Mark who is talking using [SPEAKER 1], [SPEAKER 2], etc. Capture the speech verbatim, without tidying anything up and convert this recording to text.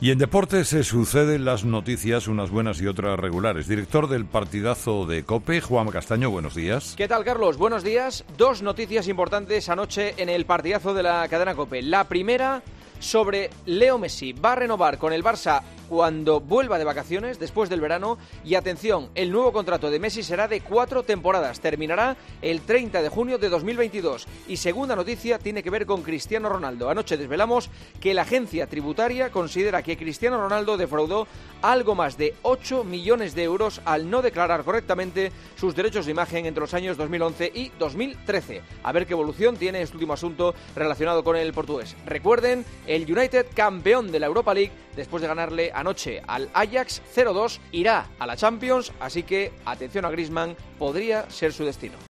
[SPEAKER 1] Y en deportes se suceden las noticias, unas buenas y otras regulares. Director del partidazo de COPE, Juan Castaño, buenos días.
[SPEAKER 2] ¿Qué tal, Carlos? Buenos días. Dos noticias importantes anoche en el partidazo de la cadena COPE. La primera sobre Leo Messi. Va a renovar con el Barça cuando vuelva de vacaciones después del verano. Y atención, el nuevo contrato de Messi será de cuatro temporadas. Terminará el treinta de junio de dos mil veintidós. Y segunda noticia tiene que ver con Cristiano Ronaldo. Anoche desvelamos que la agencia tributaria considera que Cristiano Ronaldo defraudó algo más de ocho millones de euros al no declarar correctamente sus derechos de imagen entre los años dos mil once y dos mil trece. A ver qué evolución tiene este último asunto relacionado con el portugués. Recuerden, el United, campeón de la Europa League, después de ganarle anoche al Ajax cero dos, irá a la Champions, así que atención a Griezmann, podría ser su destino.